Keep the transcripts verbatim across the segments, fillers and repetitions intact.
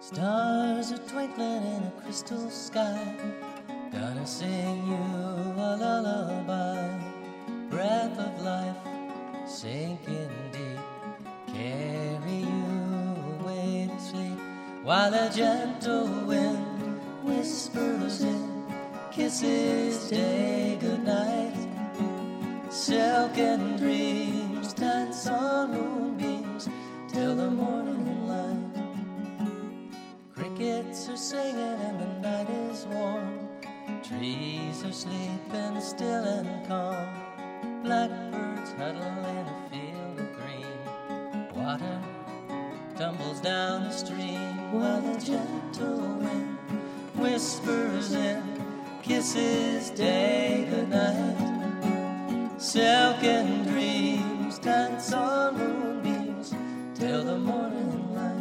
Stars are twinkling in a crystal sky. Gonna sing you a lullaby. Breath of life sinking deep, carry you away to sleep, while a gentle wind whispers in kisses, day goodnight. Silken dreams dance on moonbeams till the morning light. Crickets are singing and the night is warm. Trees are sleeping still and calm. Blackbirds huddle in a field of green. Water tumbles down the stream, while a gentle wind whispers in kisses, day goodnight. Silken dreams dance on moonbeams till the morning light.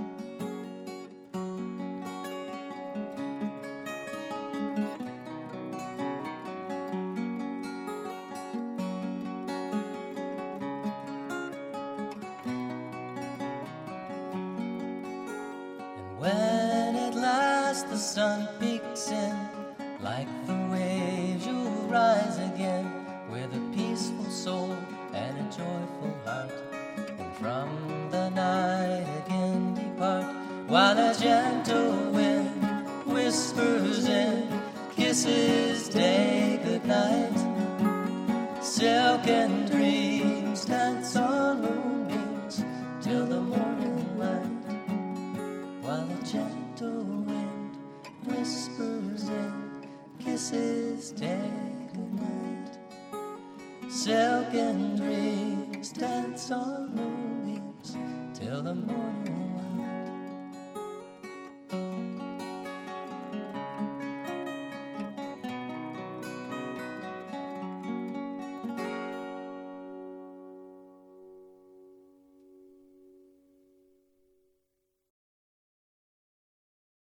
When at last the sun peeks in, like the waves you'll rise again, with a peaceful soul and a joyful heart, and from the night again depart, while a gentle wind whispers in kisses, day goodnight. Silken dreams dance on moonbeams till the morning light, while a gentle wind whispers in kisses, day goodnight. Silken dreams dance on moonbeams till the morning light.